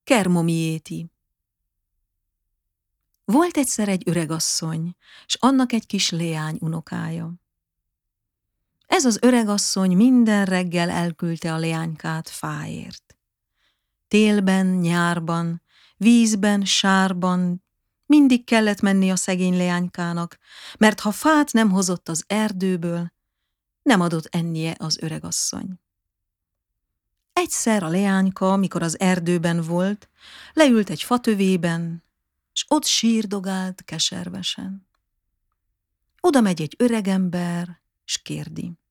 Kermomiéti. Volt egyszer egy öregasszony, s annak egy kis leány unokája. Ez az öregasszony minden reggel elküldte a leánykát fáért. Télben, nyárban, vízben, sárban mindig kellett menni a szegény leánykának, mert ha fát nem hozott az erdőből, nem adott ennie az öregasszony. Egyszer a leányka, mikor az erdőben volt, leült egy fatövében, s ott sírdogált keservesen. Oda megy egy öregember, s kérdi: